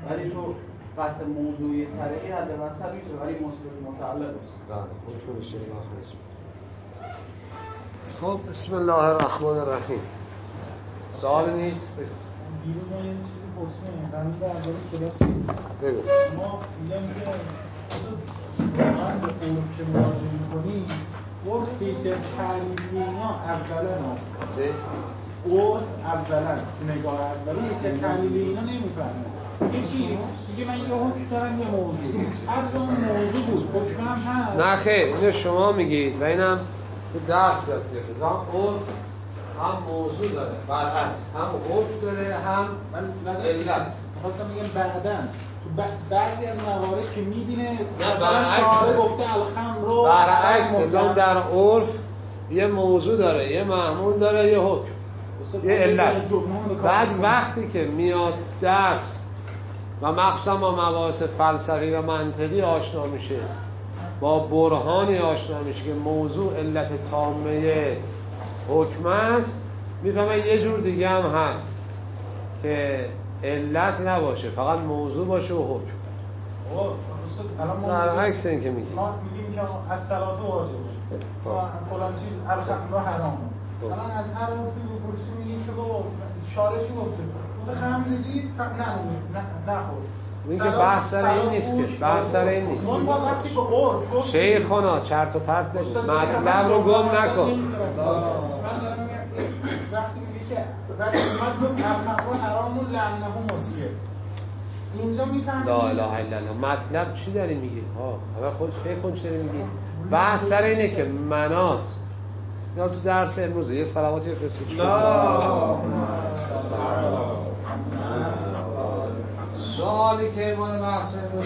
ولی تو قصد موضوعی طریقی حد وسط میشه ولی مثبت متعلق میشه. بله میشه. خب بسم الله الرحمن الرحیم. سوال نیست؟ دیروز ما یه چیزی پرسیدیم در مورد کلاس بگو. ما میگم که واقعا به عرف که مراجعه می‌کنیم عرف فیصد تعلیمی اینا اولا عرف اولا نگاه اولی فیصد تعلیمی اینا نمی‌فهمه. یکی میگه من یه حکم دارم یه موضوع هر جا اون موضوع بود حکم هم هست. نه خیر اینو شما میگید و اینم تو درس یاد گرفتید. عرف هم موضوع داره برعکس هم عرف داره هم علت. خواستم بگم بعداً تو بعضی از موارد که میبینه مثلا شاعر گفته الخمر برعکس در عرف یه موضوع داره یه معمول داره یه حکم یه علت. بعد وقتی که میاد درس و مخصوصا با مباحث فلسفی و منطقی آشنا میشه با برهانی آشنا میشه که موضوع علت تامه حکم است میفهمه یه جور دیگه هم هست که علت نباشه فقط موضوع باشه و حکم. برعکس این که میگیم ما میگیم که از صلات واجب فلان چیز الخمر حرامه. الان از هر عرفی بپرسی میگی که بابا شارع چی گفته؟ گفته خمر دیدی نخور. این که بحث سر این نیست که بحث سر این نیست. شیخانا چرت و پرت نگو مطلب رو گم نکن. وقتی میگه که وقتی اومد گفت الخمر حرام لعنه مسیح اینجا میفهمید لا اله الا الله مطلب چی داری میگی؟ اول خودت فکر کن چی داری میگی. بحث سر اینه که منات یا تو درس امروز یه صلواتی بفرستید. سوالی که مال بحث امروز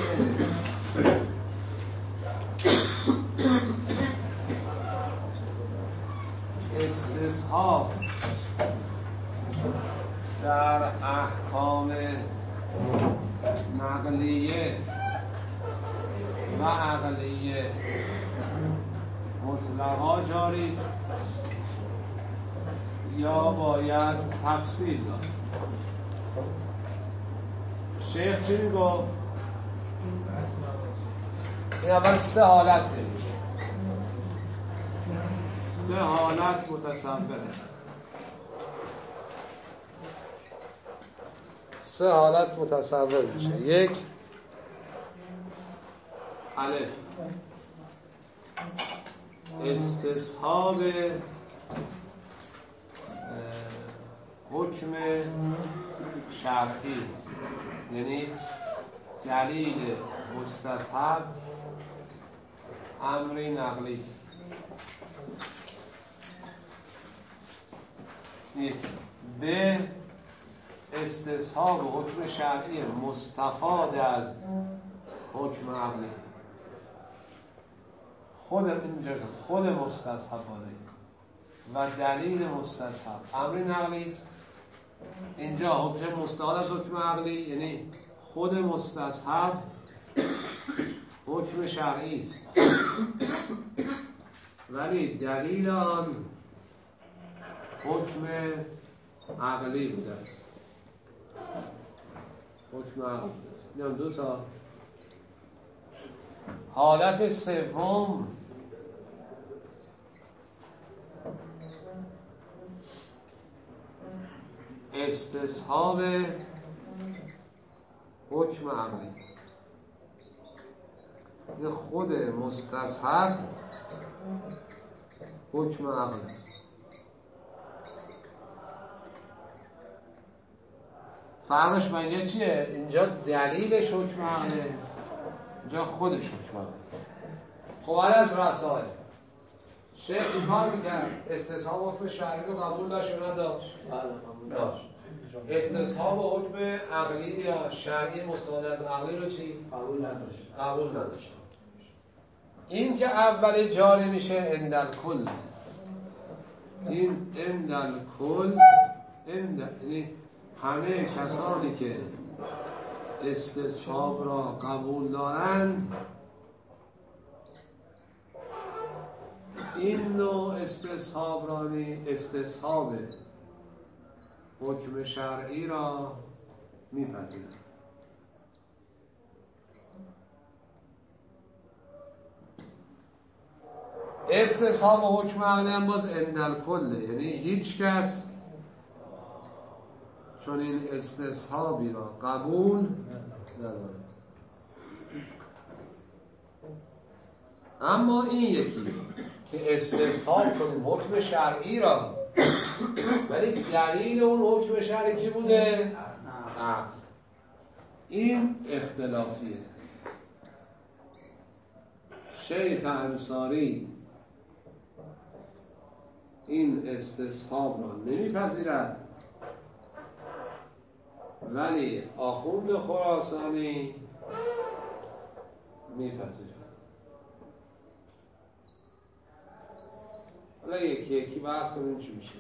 استصحاب در احکام نقلیه و عقلیه مطلقا جاری است یا باید تفصیل داد؟ شیخ چی میگو؟ این اول سه حالت داریم. سه حالت متصوره. سه حالت متصور میشه. یک الف استصحاب حکم شرعی یعنی دلیل مستصحب امری نقلی است. یک به استصحاب حکم شرعی مستفاد از حکم عقلی خود مستصحب و دلیل مستصحب امری نقلی است. اینجا حکم مستفاد از حکم عقلی یعنی خود مستصحب حکم شرعی است ولی دلیل آن حکم عقلی بوده است. حکم عقلی است. اینم دو تا. حالت سوم استصحاب حکم عقلی یه خود مستصحب حکم عقلی است. فرقش با اینجا چیه؟ اینجا دلیلش حکم عقله اینجا خودش حکم عقله. خب از رسائل شیخ این کار میکرد استصحاب حکم شرعی رو قبول داشت یا نداشت؟ داشت. استصحاب حکم عقلی یا شرعی مستفاد از عقلی رو چی؟ قبول نداشت. این که اول جاری میشه اندل کل. این اندل کل یعنی همه کسانی که استصحاب را قبول دارند این نوع استصحاب استصحاب حکم شرعی را میپذیرند. استصحاب و حکم عقلی هم باز عند کله، یعنی هیچ کس چون این استصحابی را قبول ندارد. اما این یکی که استصحاب کنیم حکم شرعی را، ولی دلیل اون حکم شرعی کی بوده؟ عقل. این اختلافیه. شیخ انصاری این استصحاب را نمیپذیرد، ولی آخوند خراسانی میپذیرد. حالا یکی بحث کنیم چی میشه.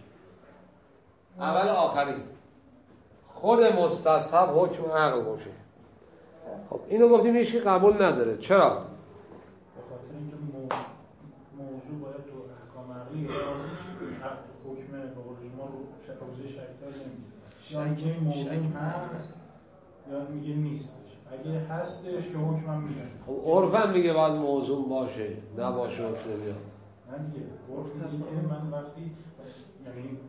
اول آخری خود مستصحب حکم عقل باشه. خب اینو گفتیم هیچکی قبول نداره. چرا؟ به خاطر اینکه موضوع باید تو احکام عقلی حکم به قول شما رو حوزه شکل نمیگیره، یا اینکه موضوع هست یا میگه نیستش. اگه هستش که حکم هم میگه. خب عرفم میگه باید موضوع باشه، نباشه حکم نمیاد. نه دیگه عرف میگه من وقتی یعنی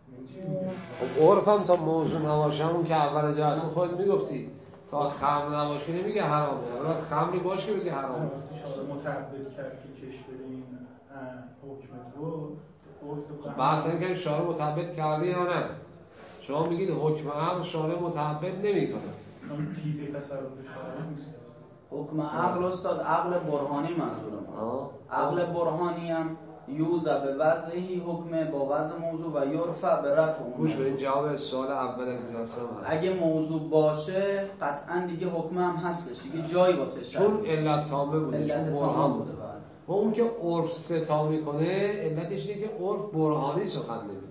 خب عرفم تا موضوع نباشه، همون که اول جلسه خود میگفتی تا خمر نباشه نمیگه حرامه، اگر خمری باشه که بگه حرامه. متعبد کرد که کش بده این حکم تو عرف. بحث اینه که شارع متعبد کرده یا نه. شما میگید حکم عقل شارع متعبد نمیکنه. اون پیت تصرف شارع نیست. حکم عقل استاد عقل برهانی منظور ما. عقل برهانی هم یوزع به وضعی حکم با وضع موضوع و یرفع به رفع اون. گوش بدین جواب سوال اول از جلسه. اگه موضوع باشه قطعا دیگه حکم هم هستش، دیگه جایی واسه شرط. چون علت تامه بوده، علت چون تامه برهان بوده. و اون که عرف ستا میکنه علتش اینه که عرف برهانی سخن نمیگه.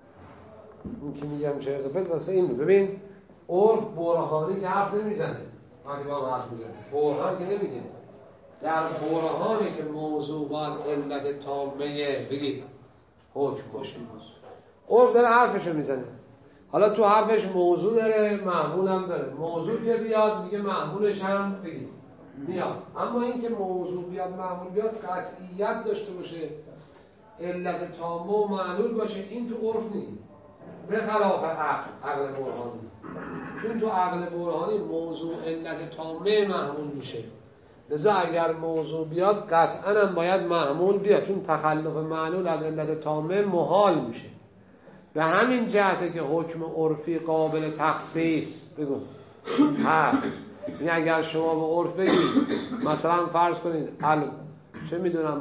اون که میگم چه قبل واسه این ببین عرف برهانی که حرف نمیزنه، وقتی با حرف میزنه برهان که نمیگه. در برهانی که موضوع باید علت تامه بگید حکم باشه. عرف داره حرفشو میزنه. حالا تو حرفش موضوع داره، معمول هم داره. موضوع که بیاد میگه معمولش هم بگید میاد. اما این که موضوع بیاد معمول بیاد قطعیت داشته باشه، علت تامه و معلول باشه، این تو عرف نیست. به خلاف عقل برهانی. چون تو عقل برهانی موضوع علت تامه معمول میشه، لذا اگر موضوع بیاد قطعا هم باید معمول بیاد، چون تخلف معلول از علت تامه محال میشه. به همین جهته که حکم عرفی قابل تخصیص بگو هست. یعنی اگر شما به عرف بگید مثلا فرض کنید چه میدونم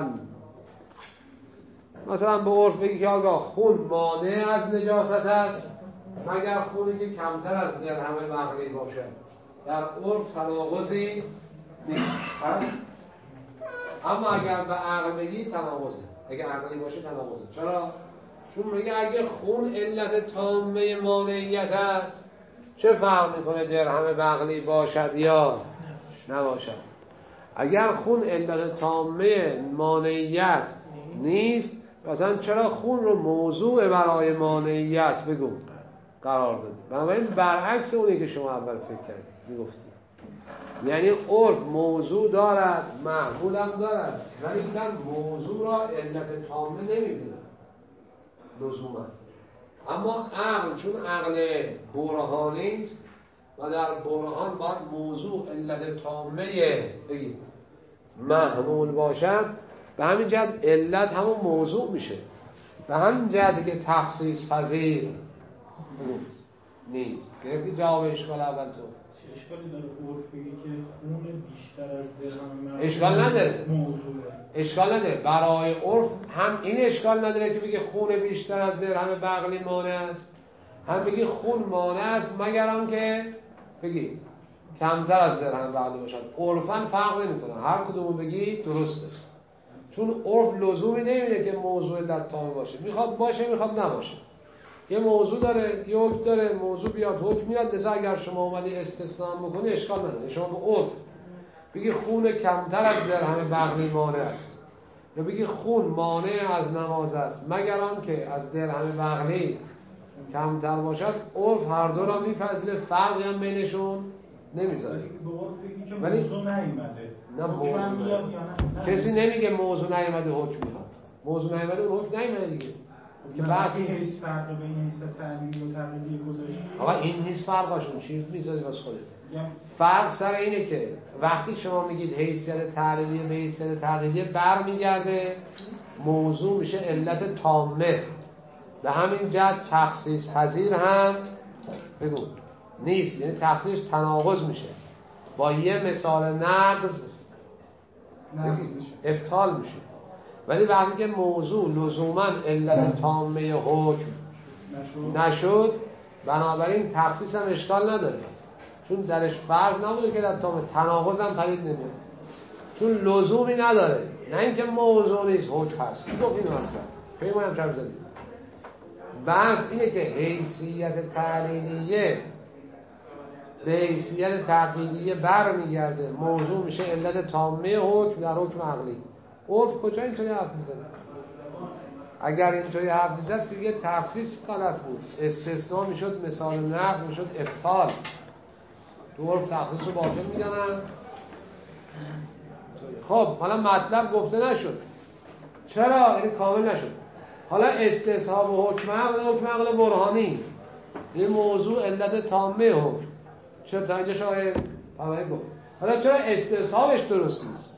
مثلا به عرف بگید که آقا خون مانع از نجاست است مگر خونی که کمتر از درهم بغلی باشه. در عرف تناقضی نیست. اما اگر به عقل بگید تناقضه، اگر عقلی باشه تناقضه. چرا؟ چون میگه اگه خون علت تامه مانعیت است چه فرق میکنه درهم بغلی باشد یا نباشد. اگر خون علت تامه مانعیت نیست مثلا چرا خون رو موضوع برای مانعیت بگو قرار دادی؟ بنابراین برعکس اونی که شما اول فکر کردید میگفتی. یعنی عرف موضوع دارد معمول هم دارد، ولی این موضوع را علت تامه نمیبینه لزوما. اما عقل چون عقل برهانی است و در برهان باید موضوع علت تامه بگید محمول باشد، به همین جهت علت همون موضوع میشه. به همین جهت که تخصیص پذیر نیست. گرفتی جواب اشکال اول تو؟ چه اشکالی داره عرف بگی که خون بیشتر از درهم اشکال نداره. موضوعه. اشکال نداره. برای عرف هم این اشکال نداره که بگی خون بیشتر از درهم بغلی مانع است، هم بگی خون مانع است مگر آنکه بگی کمتر از درهم بغلی باشد. عرفاً فرق نمیکنه، هر کدومو بگی درسته. چون عرف لزومی نمیده که موضوع علت تام باشه، میخواد باشه میخواد نباشه. یه موضوع داره، یه حکم داره، موضوع بیاد حکم میاد. لذا اگر شما اومدی استثناء بکنی اشکال نداره. شما به عرف بگی خون کمتر از درهم بغلی مانع است یا بگی خون مانع از نماز است مگر آنکه از درهم بغلی کمتر باشد، عرف هر دو را میپذیره، فرقی هم بینشون نمیذاره. بگی که ولی موضوع نیومده. نه موضوع کسی نمیگه موضوع نیومده حکم میاد. موضوع نیومده اون حکم نیومده دیگه. که بحث هیچ فرق بین حیث تعلیلی و تقلیدی گذاشتی. آقا این نیست فرقشون، چی میذاری واسه خودت؟ فرق سر اینه که وقتی شما میگید حیثیت تعلیلی به حیثیت تقلیدی برمیگرده، موضوع میشه علت تامه. به همین جهت تخصیص پذیر هم بگو نیست، یعنی تخصیص تناقض میشه با یه مثال نقض ابطال میشه. ولی وقتی که موضوع لزوما علت تامه حکم نشد، بنابراین تخصیص هم اشکال نداره، چون درش فرض نبوده که در تامه تناقض هم پدید نمیاد، چون لزومی نداره. نه اینکه موضوع نیست حکم هست. گفت اینو اصلا پیمان هم چرا زدید. بحث اینه که حیثیت تعلیلیه به حیثیت تقلیدیه برمیگرده، موضوع میشه علت تامه حکم در حکم عقلی. عرف کجا اینطوری حرف میزنه؟ اگر اینطوری حرف میزد دیگه تخصیص غلط بود، استثناء میشد مثال نقض میشد ابطال. تو عرف تخصیص رو باطل میدونن. خب حالا مطلب گفته نشد، چرا؟ این کامل نشد. حالا استصحاب و حکم عقل برهانی، این موضوع علت تامه حکم. چرا تا اینجا شاید پاوری گفت؟ حالا چرا استصحابش درست نیست؟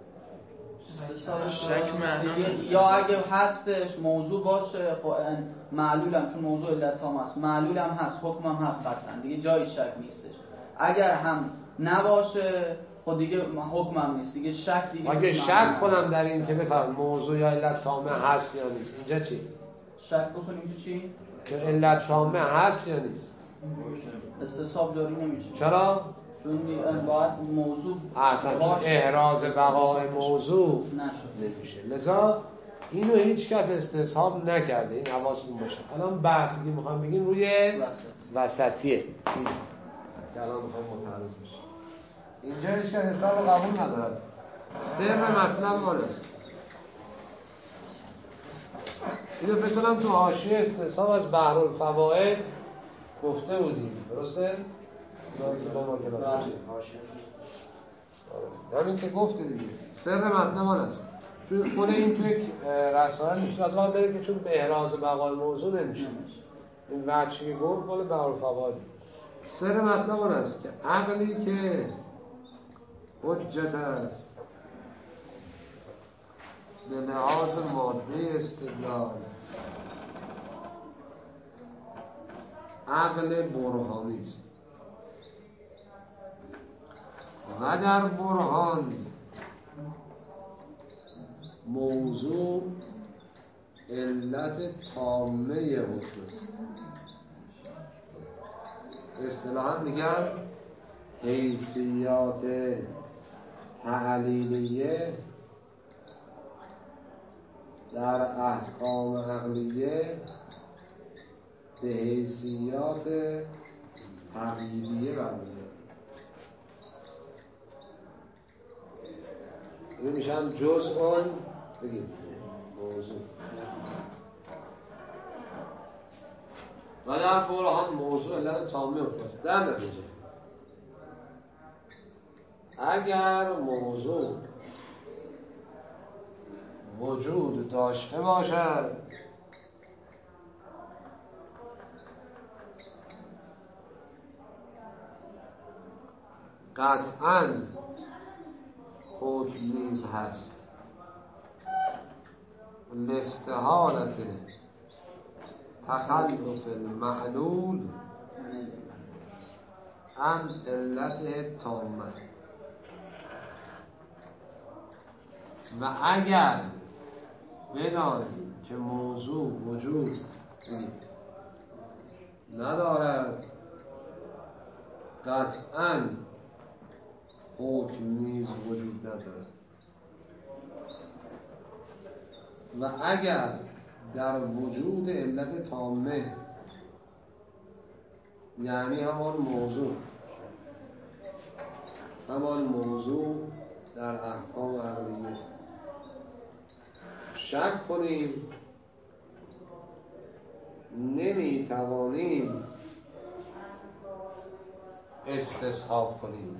شک معنی یا اگه هستش موضوع باشه خب معلولم، چون موضوع علت تام است، معلولم هست، حکمم هست، قطعا دیگه جای شک نیستش. اگر هم نباشه خب دیگه حکمم نیست، دیگه شک دیگه. اگه شک کنم در این که بفهم موضوع یا علت تامه هست یا نیست، اینجا چی؟ شک بکنیم تو چی؟ که علت تامه هست یا نیست. استصحاب جاری نمیشه. چرا؟ چون باید موضوع اصلا احراز بقای موضوع نمیشه، لذا اینو هیچ کس استصحاب نکرده. این حواستون باشه. الان بحثی که میخوام بگیم روی وسطیه که الان میخوام متعرض بشه. اینجا هیچ کس حساب قبول ندارد. سر مطلب ماست. اینو فکر کنم تو حاشیه استصحاب از بحرالفوائد گفته بودیم، درسته؟ همین که گفته دیگه. سر مطلب ماست. چون خود این توی رسائل میشه از وقت داره که چون به احراز بقای موضوع نمیشه. این وجهی گفت مال بحرالفوائد. سر مطلب است که عقلی که حجت است به لحاظ ماده استدلال، عقل برهانی است و در برهان موضوع علت تامه حکم است. اصطلاحاً میگن حیثیات تعلیلیه در احکام عقلیه به حیثیات تقلیدیه برمیاد. این میشن جزء بگیم موضوع و در برهان موضوع علت تامه است. در نتیجه اگر موضوع وجود داشته باشد قطعاً حکم نیز هست. لاستحالت تخلف المعلول عن علت تامه. و اگر بدانیم که موضوع وجود ندارد قطعاً حکم نیز وجود ندارد. و اگر در وجود علت تامه یعنی همان موضوع در احکام عقلیه شک کنیم، نمی توانیم استصحاب کنیم.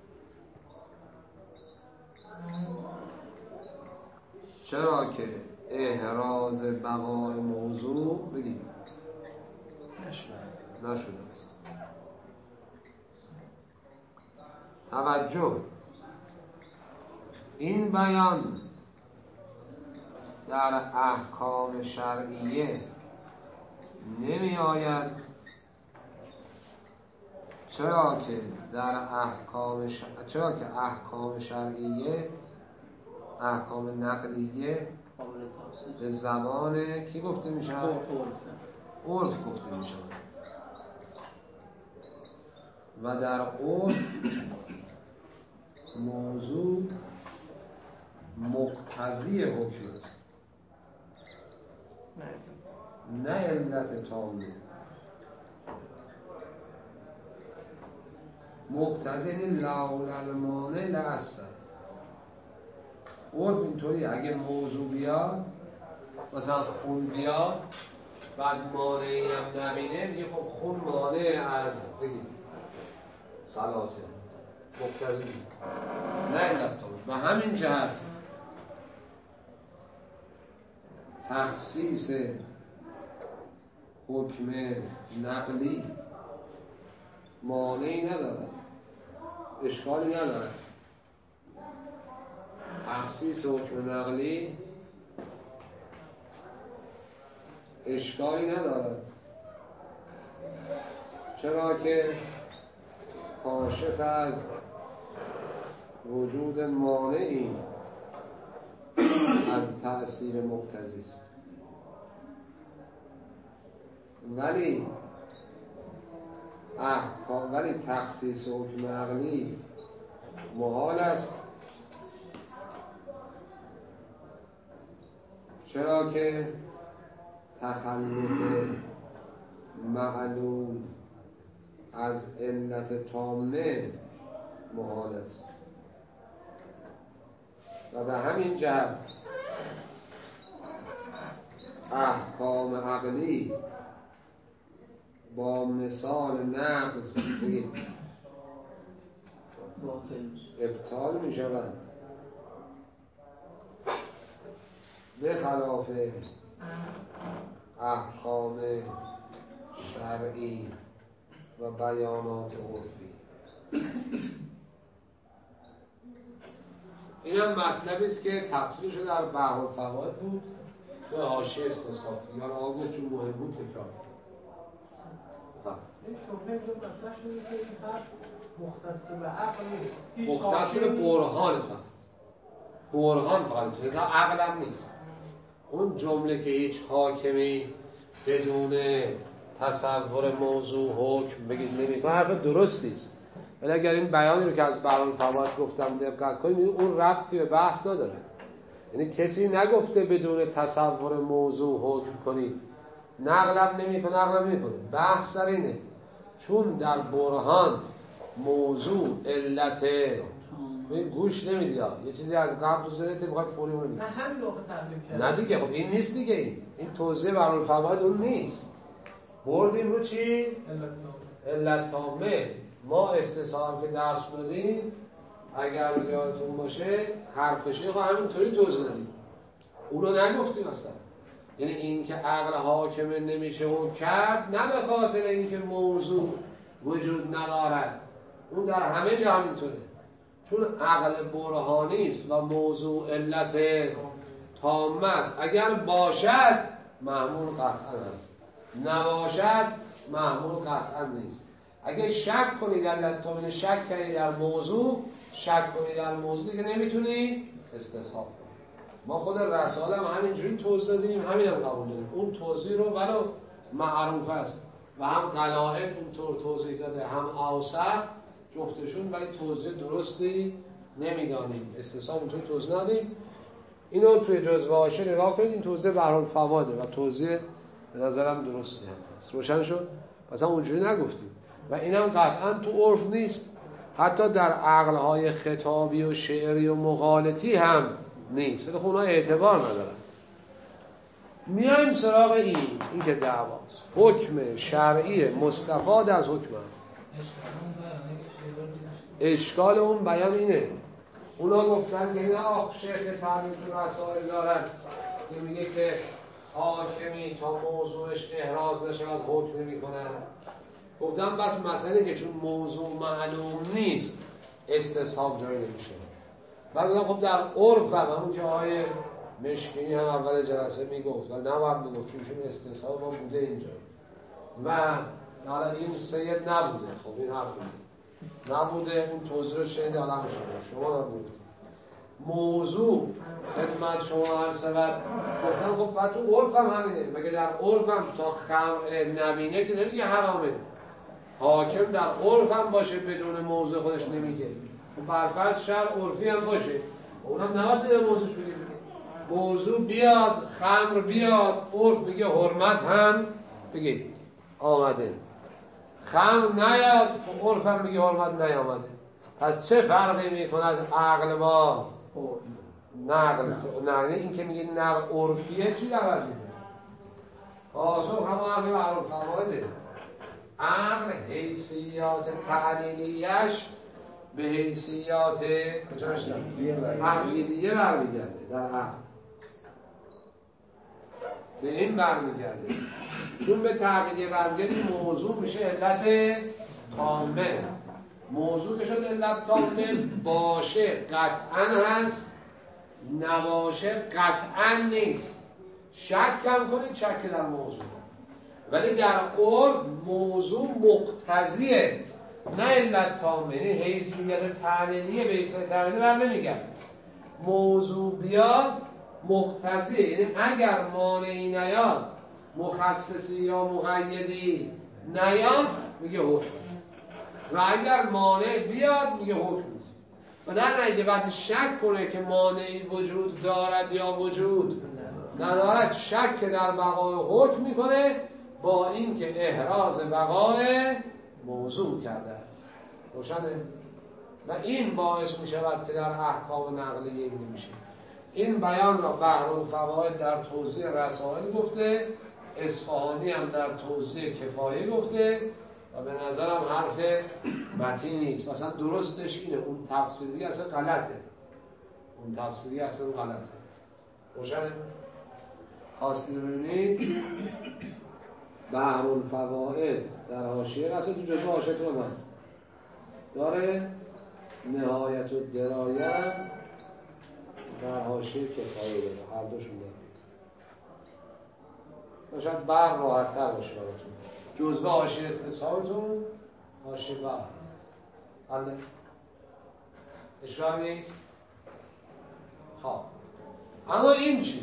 چرا که احراز بقای موضوع بگید نشده است. توجه، این بیان در احکام شرعیه نمی آید، چرا که احکام شرعیه، احکام نقلیه به زبان کی گفته می شود؟ عرف گفته می شود و در عرف موضوع مقتضی حکم است، نه علت تامه. مقتضی لولا المانع لأثر. عرف اینطوری اگه موضوع بیاد، مثلا خون بیاد، بعد مانعی هم نبینه، میگه خب خون مانع از صلاته، مقتضی نه علت تامه. و همین جهت تخصیص حکم نقلی مانعی نداره، اشکالی نداره. تخصیص حکم نقلی اشکالی نداره، چرا که کاشف از وجود مانعی از تأثیر مقتضی است. ولی تخصیص حکم عقلی محال است، چرا که تخلف معلوم از علت تامه محال است. و به همین جهت احکام عقلی با مثال نقض ابطال می شوند، به خلاف احکام شرعی و بیانات عرفی. این هم مطلبی است که تفصیل شده در بحر الفوائد بود، به حاشیه استصحاب یا آقا چون مهم بود تکرار. این شبهه جو مطرح شده که این حرف مختص به عقل نیست، مختص به برهان فقط، برهان فقط، تا عقل هم نیست. اون جمله که هیچ حاکمی بدون تصور موضوع حکم بگید نمی‌کنه حرف درست نیست. ولی اگر این بیانی رو که از بحر الفوائد گفتم دقت کنید، اون ربطی به بحث نداره. یعنی کسی نگفته بدون تصور موضوع حکم کنید، نقلم نمی‌کنه. بحث سر اینه چون در برهان موضوع علت گوش نمیدید، یه چیزی از قبل زدت میخواد فوری اون نه همین موقع تحلیل کرد. نه دیگه، خب این نیست دیگه، این توضیح بحر الفوائد اون نیست. بردیم رو چی؟ علت تامه. ما استصحاب که درس دادیم اگر یادتون باشه حرف شیخ همینطوری توضیح دادیم، اون رو نگفتیم اصلا. یعنی این که عقل حاکمه نمیشه حکم کرد، نه به خاطر اینکه موضوع وجود ندارد، اون در همه جا همینطوره. چون عقل برهانی است و موضوع علت تامه است، اگر باشد محمول قطعا است، نباشد محمول قطعا نیست. اگه شک کنید علت تامه، شک کنید در موضوع، شک کنید در موضوع که نمیتونید استصحاب کنید. ما خود رساله هم همینجوری توضیح دادیم، همین هم قبول داریم. اون توضیح رو ولو معروف است و هم قلائد اونطور توضیح داده، هم اوصف جفتشون، ولی توضیح درستی نمیدانیم، استصحاب اونطور توضیح ندادیم. اینو توی جزوه حاشیه نگاه کنید، این توضیح بحر الفوائد و توضیح به نظرم درستی هم هست. روشن شد؟ مثلا اونجوری نگفتیم و اینم قطعا تو عرف نیست، حتی در عقلهای خطابی و شعری و مقالطی هم نیست، ولی خب اونها اعتبار ندارن. میایم سراغ این که دعواست حکم شرعی مستفاد از حکم هم. اشکال اون بیان اینه. اونا گفتن که نه شیخ تعبیر تو رسائل دارن که میگه که حاکمی تا موضوعش احراز نشود حکم نمی‌کنه. گفتم بس مسئله که چون موضوع معلوم نیست استصحاب جایی نمیشه. بعد خب در عرف هم همون که آقای مشکینی هم اول جلسه میگفت و نباید میگفت چون استصحاب ما بوده اینجا و حالا این سید نبوده. خب این حرف نبوده، اون توضیح رو شنید عالم شما نبودید. موضوع خدمت شما عرض شود گفتن خب بعد تو عرف هم همینه، مگه در عرف هم تا خمر نبینه که نمیگه حرامه. حاکم در عرف هم باشه بدون موضوع خودش نمیگه، برفرض شرع عرفی هم باشه اونم نباید در موضوع شده بگه. موضوع بیاد، خمر بیاد، عرف میگه حرمت هم بگید آمده، خمر نیاد عرف هم میگه حرمت نیامده. پس چه فرقی میکند عقل با نقل؟ نقل این که میگه نقل عرفیه چی عوض میکنه؟ پاسخ همه حرفی معروف فوایده. عقل حیثیات تعلیلیش به حیثیات عقلیه برمیگرده. در عقل به این برمیگرده، چون به تعلیلیه برمیگرده موضوع میشه علت تامه. موضوع که شد علت تامه باشه قطعا هست، نباشه قطعا نیست. شک کم کنید شک در موضوع، ولی در عرف موضوع مقتضیه نه علت تامه. یعنی حیثیت تعلیلیه به حیثیت تعلیلیه بر نمیگرد. موضوع بیاد مقتضیه، یعنی اگر مانعی نیاد، مخصصی یا مقیدی نیاد میگه حکم است، و اگر مانع بیاد میگه حکم است. و در نتیجه بعد شک کنه که مانعی وجود دارد یا وجود ندارد، شک در بقای حکم میکنه با اینکه احراز بقای موضوع کرده است. روشنه؟ و این باعث میشود که در احکام نقلیه این نمیشه. این بیان را بحرالفواید در توضیح رسائل گفته، اصفهانی هم در توضیح کفایه گفته و به نظرم حرف متین نیست. مثلا درستش اینه، اون تفسیری اصلا غلطه. اون تفسیری اصلا غلطه. روشنه؟ خواستید ببینید بحرالفواید در حاشیه رسول تو جزء حاشیه‌تون هست داره، نهایت الدرایه در حاشیه کفایه داره، هر دوشون داره. شاید بحر راحت‌تر باشه براتون. جزء حاشیه استصحابتون حاشیه بحر. حالا اشکال نیست. خب اما این چی؟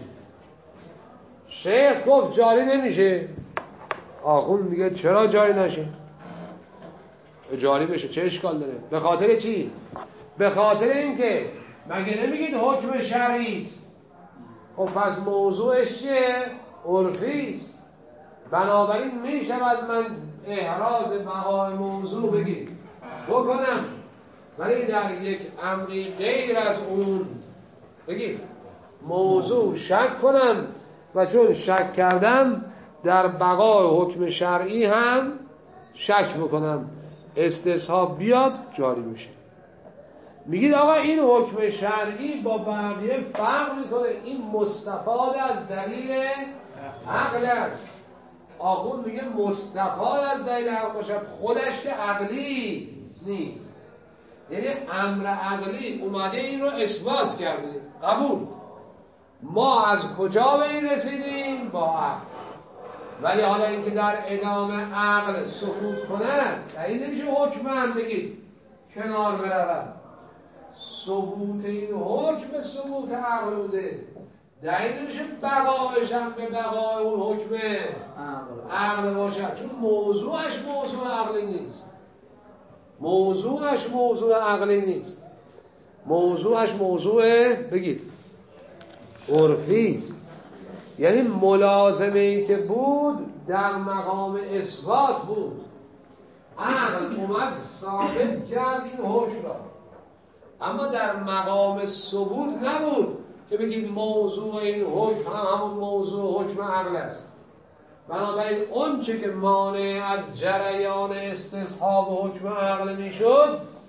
شیخ گفت جاری نمیشه. آخون میگه چرا جاری نشه؟ جاری بشه چه اشکال داره؟ به خاطر چی؟ به خاطر اینکه مگه نمیگید حکم شرعی است؟ خب پس موضوعش چیه؟ عرفی است. بنابراین میشود من احراز بقای موضوع بکنم، ولی در یک امری غیر از اون بگید موضوع شک کنم، و چون شک کردم در بقای حکم شرعی هم شک بکنم، استصحاب بیاد جاری میشه. میگید آقا این حکم شرعی با بقیه فرق میکنه، این مستفاد از دلیل عقل است. آخون میگه مستفاد از دلیل عقل باشد، خودش که عقلی نیست. یعنی امر عقلی اومده این رو اثبات کرده، قبول. ما از کجا به این رسیدیم؟ با عقل. ولی حالا اینکه در ادامه عقل سقوط کنه، این نمیشه حکم هم بگید کنار برود. ثبوت این حکم ثبوت عقل بوده، دلیل نمیشه بقایش هم به بقای اون حکم عقل باشد، چون موضوعش موضوع عقلی نیست. موضوعش موضوع عقلی نیست، موضوعش موضوع بگید عرفی است. یعنی ملازمه ای که بود در مقام اثبات بود، عقل اومد ثابت کرد این حکم را، اما در مقام ثبوت نبود که بگید موضوع این حکم همون موضوع حکم عقل است. بنابراین اون چه که مانع از جریان استصحاب حکم عقل میشد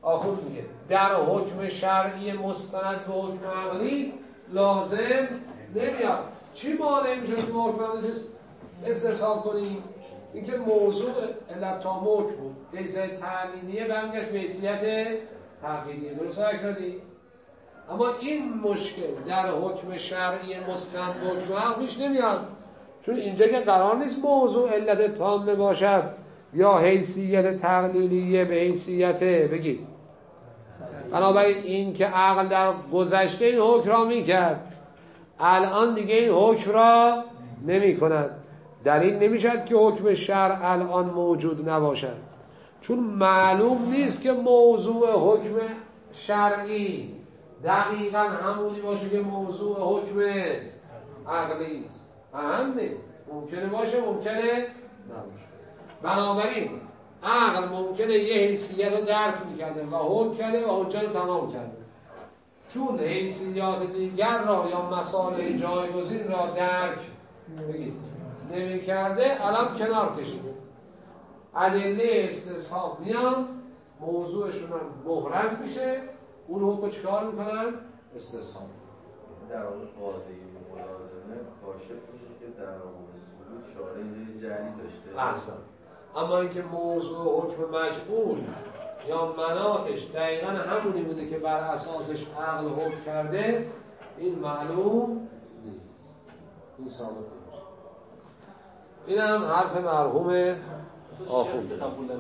آخوند میگه در حکم شرعی مستند به حکم عقلی لازم نمیاد. چی مانع میشه که ما حکم عقلی استصحاب کنیم؟ اینکه موضوع علت تامک بود، حیثیت تعلیلیه برمیگشت به حیثیت تقلیدیه. درست کردی؟ اما این مشکل در حکم شرعی مستند به حکم عقلیش نمیاد، چون اینجا که قرار نیست موضوع علت تامه باشد یا حیثیت تقلیلیه به حیثیت بگید. بنابراین این که عقل در گذشته این حکم را میکرد، الان دیگه این حکم را نمی کند. دلیل نمیشد که حکم شرع الان موجود نباشد، چون معلوم نیست که موضوع حکم شرعی دقیقا همونی باشه که موضوع حکم عقلی است. اهم نیست، ممکنه باشه ممکنه نباشه. بنابراین عقل ممکنه یه حیثیت رو درک میکرده و حکم کرده و حجت تمام کرده، چون حیثیات دیگر را یا مسائل جایگزین را درک نمی کرده الان کنار کشیده. ادله استصحاب میان، موضوعشون هم محرز میشه، اون حکم چیکار میکنن؟ استصحاب. در واقع قاضی ملازمه کاشف میشه که در واقع سلوک شارع اینجا جری داشته. احسن. اما اینکه موضوع حکم مجبور یا مناطش دقیقا همونی بوده که بر اساسش عقل حکم کرده، این معلوم نیست، این ثابت نمیشه. این هم حرف مرحوم آخوند.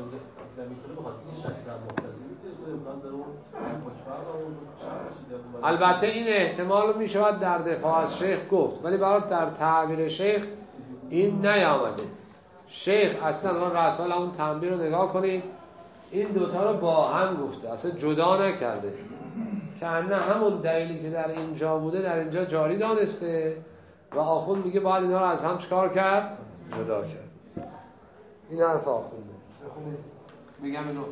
البته این احتمال می شود در دفاع از شیخ گفت، ولی برای در تعبیر شیخ این نیامده. شیخ اصلا رسال همون تنبیه رو نگاه کنید، این دوتا رو با هم گفته، اصلا جدا نکرده، که نه همون دلیلی که در اینجا بوده در اینجا جاری دانسته و آخوند میگه باید اینا رو از هم چکار کرد؟ جدا کرد. این حرف آخونده. میگم اینو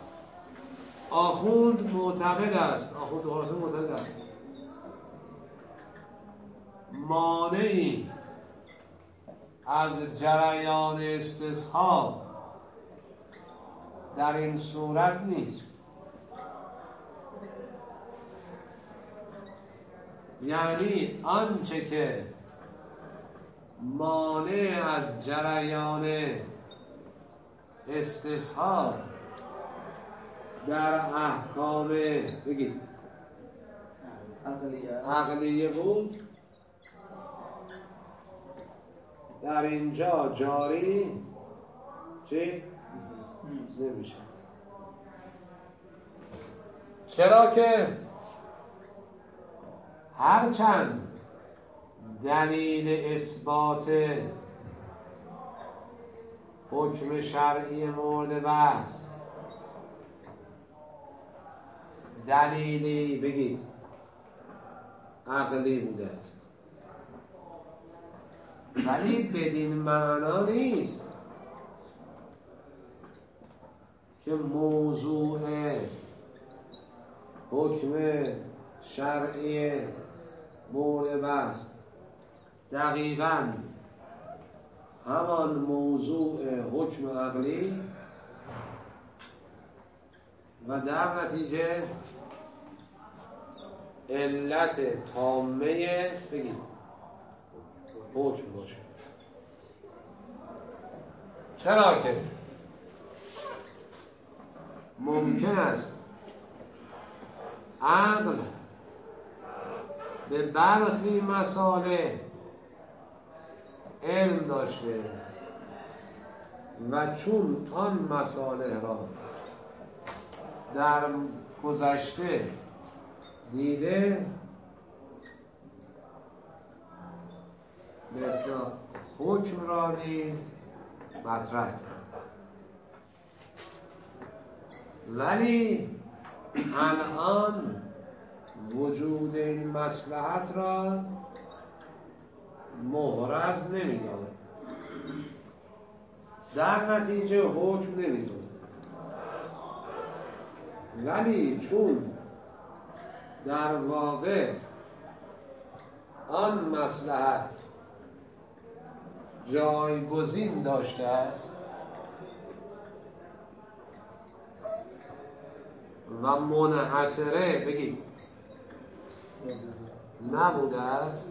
آخوند معتقد است، آخوند خراسان معتقد است مانعی از جریان استصحاب در این صورت نیست. یعنی آنچه که مانع از جریان استصحاب در احکام بگید عقلیه بود، در اینجا جاری چی؟ نمیشه. چرا که هرچند دلیل اثبات حکم شرعی مورد بحث دلیلی بگید عقلی بوده است، ولی بدین معنا نیست که موضوع حکم شرعی مورد بحث دقیقاً همان موضوع حکم عقلی و در نتیجه علت تامه بگید حکم باشه. چرا که ممکن است عقل به برخی مسائل علم داشته و چون آن مسائل را در گذشته دیده مثل حکم را نیز مطرح کرد، ولی الان وجود این مصلحت را محرز نمی‌داند، در نتیجه حکم نمی‌داند. ولی چون در واقع آن مصلحت جایگزین داشته است و منحصره بگید نبوده است،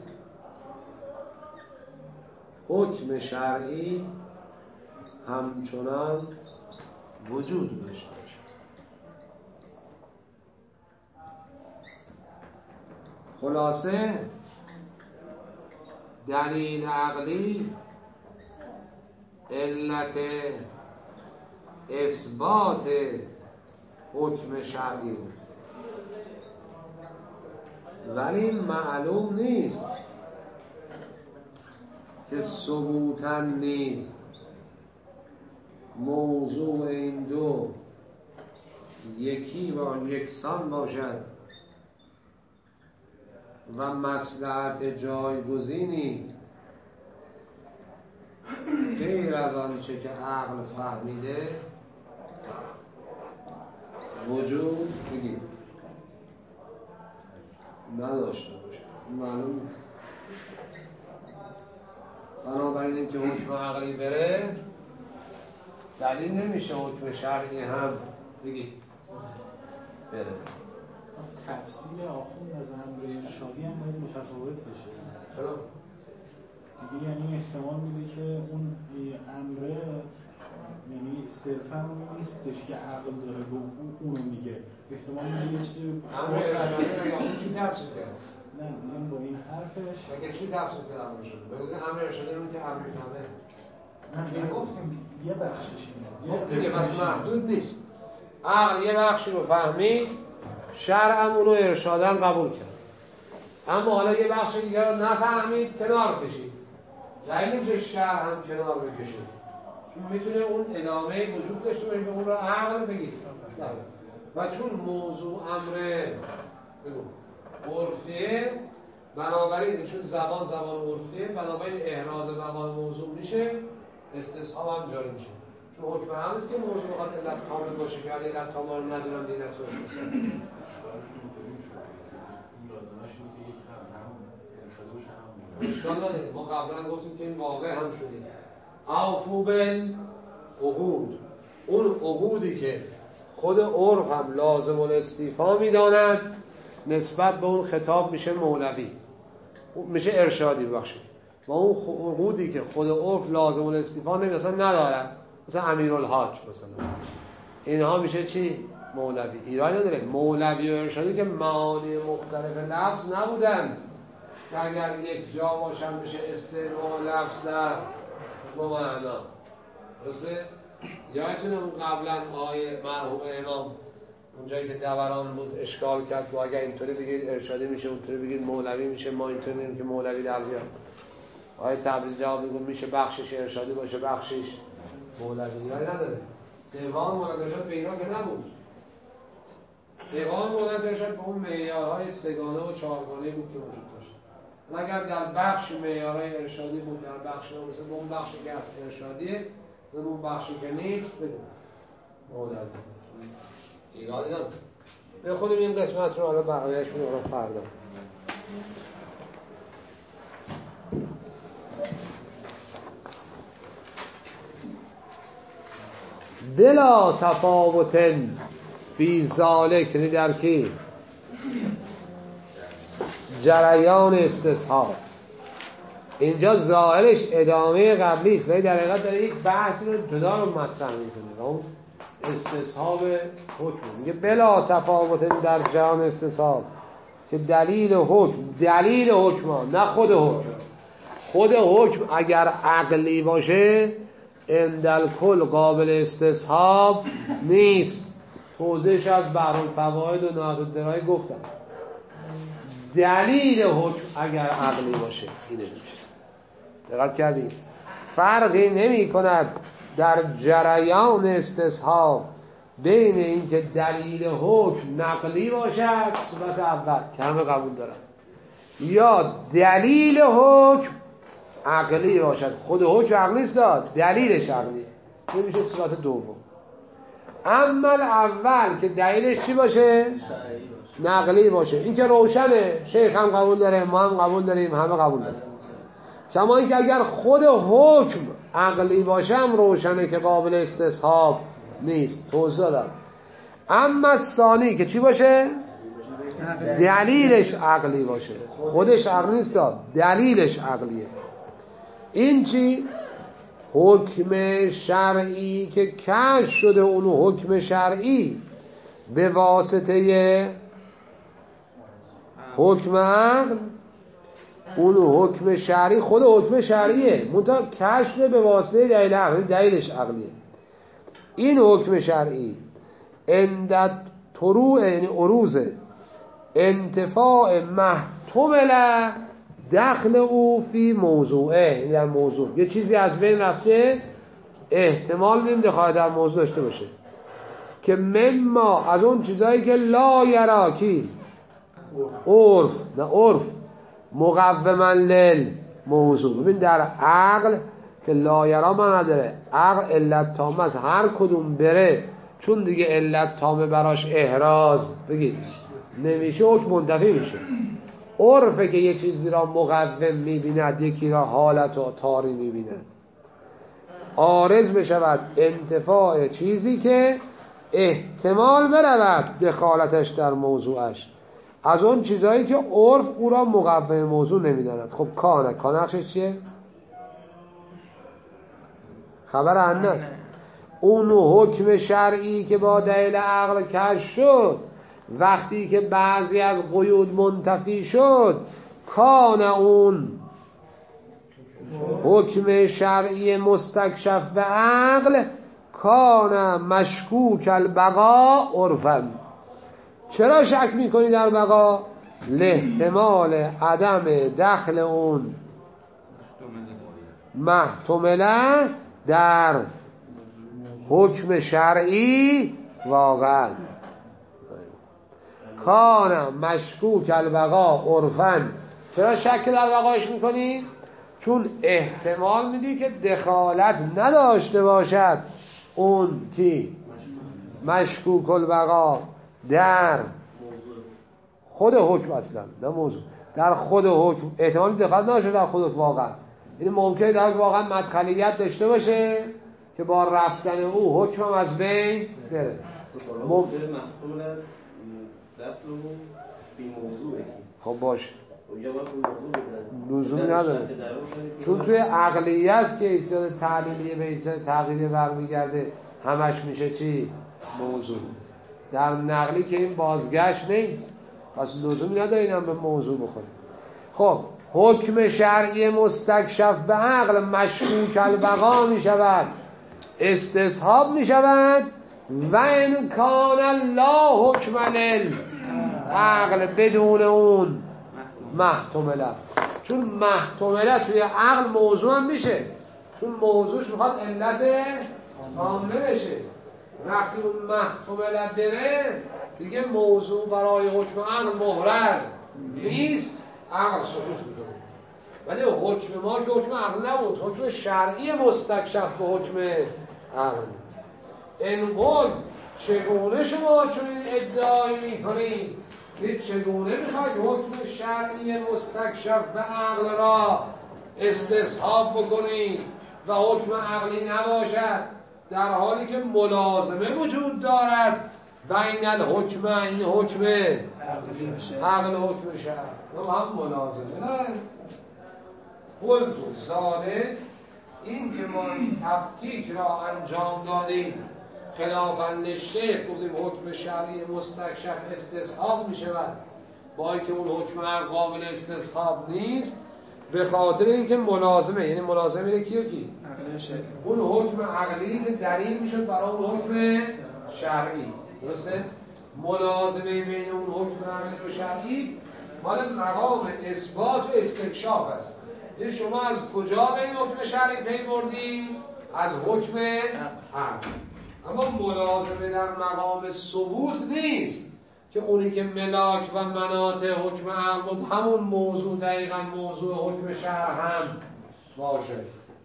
حکم شرعی همچنان وجود داشته باشد. خلاصه دلیل عقلی علت اثبات حکم شرعی بود، ولی معلوم نیست که ثبوتاً نیز موضوع این دو یکی و یکسان باشد و مصلحت جایگزینی غیر از آنچه که عقل فهمیده وجود بگید نداشته باشه. معلوم نیست. بنابراین اینکه حکم عقلی بره دلیل نمیشه حکم شرعی هم بگید بره. تفصیل آخوند از امر ارشادی هم باید متفاوت بشه. چرا؟ دیگه یعنی احتمال میده که اون امره یعنی صرفا اون نیستش که عقل داره به اونو میگه، احتمال میده یه چیزی امر ارشادی یا اون چی تفصیل کرد؟ نه میگم با این حرفش مگه چی تفصیل کرد امر شده؟ بگید امر ارشادی اون که امر نامه نه گفتیم یه بخشش اینه دیگه بس محدود نیست. عقل یه بخشی رو فهمید، شرع هم اونو ارشاداً قبول کرد، اما حالا یه بخش دیگه رو نفهمید کنار کشید. دلیل نمیشه شرع هم کنار بکشید، چون میتونه اون ادامه وجود داشته باشه، اون رو عقل بگید. و چون موضوع امر عرفیه، بنابراین چون زبان عرفیه، بنابراین احراز بقای موضوع میشه، استصحاب هم جاری میشه. چون حکم هم نیست که موضوع بخواد علت کامل باشه که علت کامل رو ندونم دینت رو استصحاب اشکال نداره. ما قبلا گفتیم که این واقع هم شدیم. اوفو بالعقود، اون عقودی که خود عرف هم لازم الاستیفا میداند نسبت به اون خطاب میشه مولوی، میشه ارشادی بخشید. و اون عقودی که خود عرف لازم الاستیفا مثلا ندارد، مثلا امیرالحاج مثلا، اینها میشه چی؟ مولوی. ایرانی نداره. مولوی و ارشادی که معانی مختلف لفظ نبودن که اگر یک جا باشن بشه استعمال لفظ در معنا. درسته؟ یادتونه اون قبلا آیه مرحوم امام اونجایی که دوران بود اشکال کرد و اگر اینطوری بگید ارشادی میشه، اونطوری بگید مولوی میشه، ما اینطوری میگیم که مولوی در بیاد. آیه تبریز جواب میگه میشه بخشش ارشادی باشه بخشش مولوی. یعنی نداره. دیوان مولد ارشاد به اینا که نبود. دیوان مولد ارشاد به اون معیارهای سگانه و چهارگانه بود که وجود داشت. اگر در بخش معیارهای ارشادی بود، در بخش مثل اون بخشی که از ارشادیه، اون بخشی که نیست بده مولد ایرادی نداره. به خودم این قسمت رو حالا بقیه‌اش رو فردا. بلا تفاوت فی ذالک، یعنی در کی؟ جریان استصحاب. اینجا ظاهرش ادامه قبلی است ولی در حقیقت داره یک بحث رو جدا رو مطرح میکنه. اون استصحاب حکم میگه بلا تفاوت در جریان استصحاب، که دلیل حکم نه خود حکم. خود حکم اگر عقلی باشه اندل کل قابل استصحاب نیست. توضیحش از بحر الفواید و نهض الدرايه گفتم. دلیل حکم اگر عقلی باشه اینه میشه. دقت کردید؟ فرقی نمی کند در جریان استصحاب بین اینکه دلیل حکم نقلی باشد صورت اول که همه قبول دارن، یا دلیل حکم عقلی باشد. خود حکم عقلی است، دلیلش عقلیه، این میشه صورت دوم. اما اول که دلیلش چی باشه؟ نقلی باشه. این که روشنه، شیخ هم قبول داره، ما هم قبول داریم، همه قبول داریم. کما اینکه اگر خود حکم عقلی باشه هم روشنه که قابل استصحاب نیست. توضیح دادم. اما ثانی که چی باشه؟ دلیلش عقلی باشه. خودش عقلی نیست، دلیلش عقلیه. این چی؟ حکم شرعی که کشف شده، اون حکم شرعی به واسطه حکم عقل، اون حکم شرعی خود حکم شرعیه منتها کشف به واسطه دلیل عقلی، دلیلش عقلیه. این حکم شرعی اندت طروع، یعنی عروض انتفاع محتمل دخل او فی موضوعه، یعنی در موضوع یه چیزی از بین رفته، احتمال میدیم دخالت در موضوع داشته باشه، که مما از اون چیزایی که لا یراکی عرف، نه عرف مقوما لل موضوع. ببین در عقل که لا یرا ما نداره، عقل علت تامه است، هر کدوم بره چون دیگه علت تامه براش احراز بگید نمیشه، حکم منتفی میشه. عرفه که یه چیزی را مقوم میبیند، یکی را حالت و طاری میبیند. عارض بشود انتفاع چیزی که احتمال برود دخالتش در موضوعش، از اون چیزهایی که عرف او را مقوم موضوع نمیداند. خب کانقشش چیه؟ خبر عنست. اون حکم شرعی که با دلیل عقل کشف شد، وقتی که بعضی از قیود منتفی شد، کان اون حکم شرعی مستکشف به عقل کان مشکوک البقا عرفا. چرا شک میکنی در بقا؟ لاحتمال عدم دخل اون محتمله در حکم شرعی واقعا. کان مشکوک البقا عرفا. چرا شک در بقاش میکنی؟ چون احتمال میدی که دخالت نداشته باشد اون کی مشکوک البقا در خود حکم، اصلا نه موضوع، در خود حکم احتمال دخالت نداشته در خود حکم واقعا. این ممکنه در واقعا مدخلیت داشته باشه که با رفتن او حکم هم از بین بره. خب باشه، لزومی نداره، چون توی عقلیه است که ایستاد تعلیلیه به ایستاد تقلیلیه برمیگرده، همش میشه چی؟ موضوع. در نقلی که این بازگشت نیست، پس لزومی نداره این هم به موضوع بخوره. خب حکم شرعی مستکشف به عقل مشکوک البقا می شود، استصحاب می شود، و امکان لا حکم عقل بدون اون محتمله. چون محتمله توی عقل موضوع هم میشه، چون موضوعش میخواد علت عامه بشه. وقتی اون محتمله بره دیگه موضوع برای حکم عقل محرز نیست، عقل سقوط میکنه. ولی حکم ما که حکم عقل نبود، حکم شرعی مستکشف به حکم عقل. این قلت چگونه شما چون این ادعایی میکنید؟ چگونه میخواید حکم شرعی مستکشف به عقل را استصحاب بکنید و حکم عقلی نباشد، در حالی که ملازمه وجود دارد بین الحکم، این حکم عقل حکم شرع هم ملازمه دارد. قلت ذالک، این که ما این تفکیک را انجام دادیم خلافاً للشیخ، گفتیم حکم شرعی مستکشف استصحاب می شود با اینکه اون حکم قابل استصحاب نیست، به خاطر اینکه ملازمه، یعنی ملازمه اینه کی و کی؟ اون حکم عقلی که دلیل می شد برای اون حکم شرعی. درسته؟ ملازمه بین اون حکم عقلی و شرعی مال مقام اثبات و استکشاف است. یعنی شما از کجا به این حکم شرعی پی بردی؟ از حکم عقل. اما ملازمه در مقام ثبوت نیست که اونی که ملاک و مناط حکم عقل بود همون موضوع دقیقا موضوع حکم شرع هم باشه.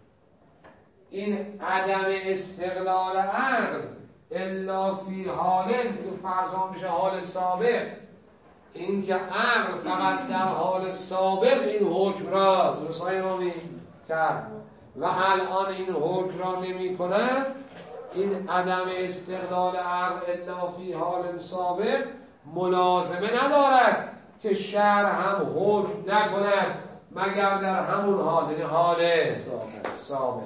این عدم استقلال عقل الا فی حالن که فرضا میشه حال سابق، این که عقل فقط در حال سابق این حکم را درست های امامی کرد و الان این حکم را نمی کند، این عدم استقلال عقل الا فی حال سابق ملازمه ندارد که شرع هم حکم نکند مگر در همون حال، یعنی حال سابق.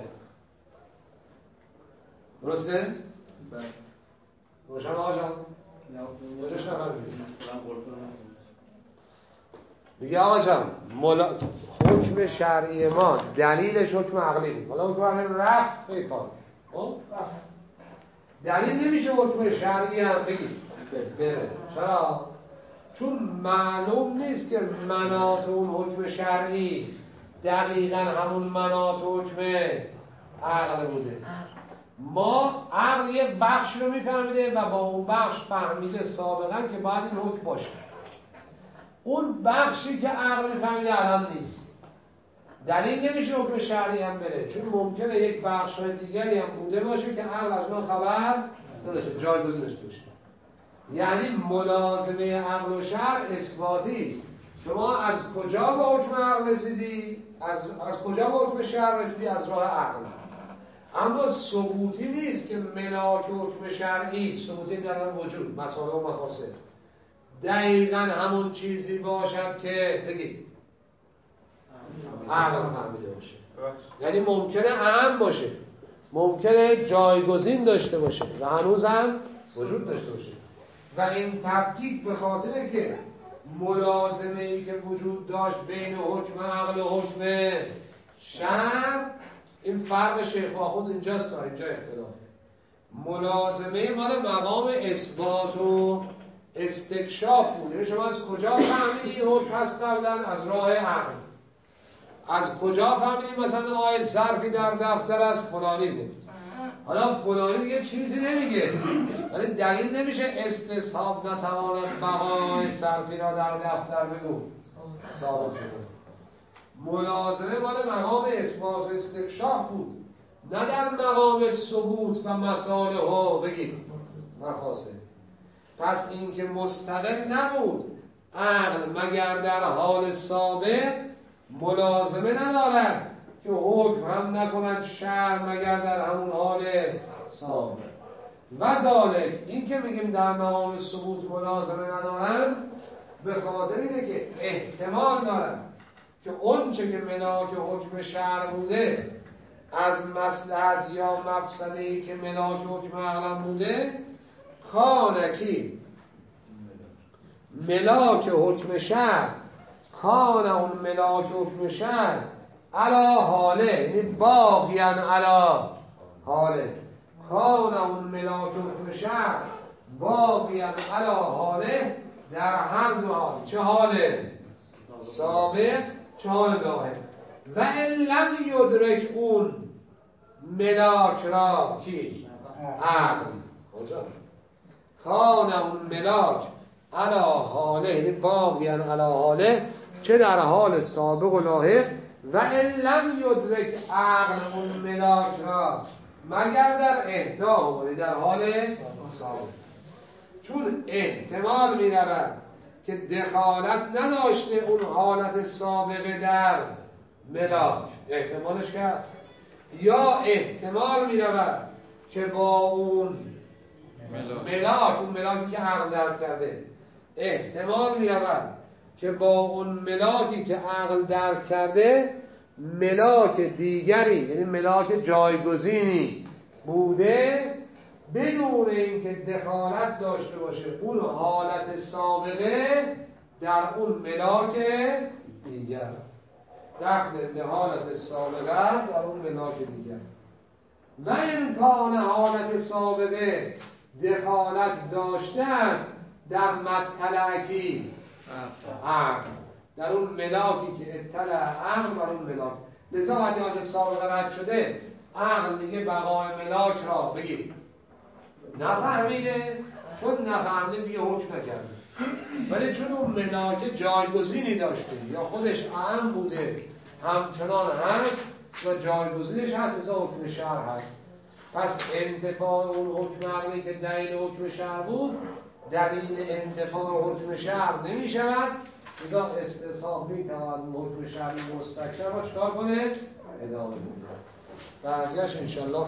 درسته؟ روشن آقا جان؟ میگه آقا جان حکم شرعی ما دلیلش حکم عقلی بود. حالا حکم عقلی رفت پیکار دلیل نمیشه حکم شرعی هم بگید بره. چرا؟ چون معلوم نیست که مناط اون حکم شرعی دقیقا همون مناط حکم عقل بوده. ما عقل یه بخش رو میفهمیده و با اون بخش فهمیده سابقا که باید این حکم باشه. اون بخشی که عقل میفهمیده الان نیست. دلیل نمیشه حکم شرعی هم بره، چون ممکنه یک بخش دیگری هم بوده باشه که عقل از اون خبر نداشته، جایگزین داشته باشه. یعنی ملازمه عقل و شرع اثباتی است. شما از کجا به حکم عقل رسیدی؟ از کجا به حکم شرع رسیدی؟ از راه عقل. اما ثبوتی نیست که ملاک حکم شرعی، ثبوتی در وجود مسائل و مفاسد دقیقاً همون چیزی باشد که بگید عقل فهمیده باشه. یعنی ممکنه اهم باشه، ممکنه جایگزین داشته باشه و هنوز هم وجود داشته باشه. و این تفکیک به خاطر که ملازمه‌ای که وجود داشت بین حکم عقل و حکم شرع، این فرق شیخ آخوند اینجاست تا اینجا اختلافه. ملازمه مال مقام اثبات و استکشاف بود. یعنی شما از کجا فهمیدی حکم هست قبلا؟ از راه عقل. از کجا فهمیدی مثلا آیه ظرفی در دفتر از فلانی بود؟ حالا فلانی یه چیزی نمیگه، ولی دلیل نمیشه استصحاب نتواند بقای صرفی را در دفتر بگو ثابت کنه. ملازمه مال مقام اثبات و استکشاف بود، نه در مقام ثبوت و مصالح بگید مفاسد. پس این که مستقل نبود عقل مگر در حال سابق ملازمه ندارد که حکم هم نکند شرع مگر در همون حال سابق. و ذالک این که میگیم در مقام ثبوت ملازمه ندارند به خاطر اینه که احتمال دارد که اون چه که ملاک حکم شرع بوده از مصلحت یا مفسده‌ای که ملاک حکم عقل بوده کانکی ملاک حکم شرع کان اون ملاک حکم شرع علا حاله، یعنی باقیان علا حاله، کان اون ملاک حکم شرع باقیان علا حاله، در هر دو حال، چه حاله؟ سابق، چه حال لاحق. و ان لم یدرک اون ملاک را کی؟ عقل. کان اون ملاک علا حاله، یعنی باقیان علا حاله، چه در حال سابق و لاحق. و ان لم یدرک عقل اون ملاک را مگر در احدا، در حال سابق. چون احتمال می رود که دخالت نداشته اون حالت سابقه در ملاک، احتمالش که هست، یا احتمال می رود که با اون ملاک، اون ملاکی که عقل درک کرده، احتمال می رود که با اون ملاکی که عقل درک کرده ملاک دیگری، یعنی ملاک جایگزینی بوده بدون اینکه دخالت داشته باشه اون حالت سابقه در اون ملاک دیگر، دخل حالت سابقه در اون ملاک دیگر. و امکان حالت سابقه دخالت داشته است در مطلعکی عقل، در اون ملاکی که اطلع عقل بر اون ملاک. لذا وقتی حالت سابقه رد شده عقل دیگه بقای ملاک را بگید نفهمیده، چون نفهمیده دیگه حکم نکرده. ولی چون اون ملاک جایگزینی داشته یا خودش اهم بوده همچنان هست و جایگزینش هست، لذا حکم شرع هست. پس انتفاع اون حکم عقلی که دلیل حکم شرع بود دلیل انتفاع حکم شرع نمی شود، لذا استصحاب می تواند حکم شرعی مستکشر را چکار کنه؟ ادامه بده. بقیه‌اش انشالله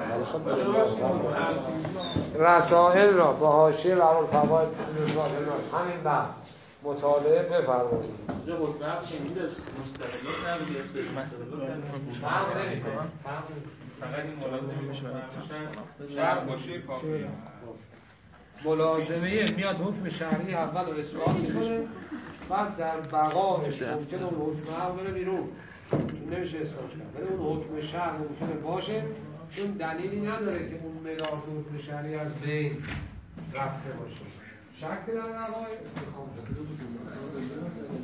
رسائل را با حاشیه و الفواید همین بحث مطالعه بفرمایید. اینجا حکمه که میده مستقلات نبوده است فقط این ملازمه شرط باشه کافیه. ملازمه میاد حکم شرعی اول رو اثبات میکنه، بعد در بقایش ممکنه اون حکم اول بره بیرون، نمیشه اثبات کرد، ولی اون حکم شرع ممکنه باشه چون دلیلی نداره که اون ملاک حکم شرعی از بین رفته باشه. شک در بقای استثناء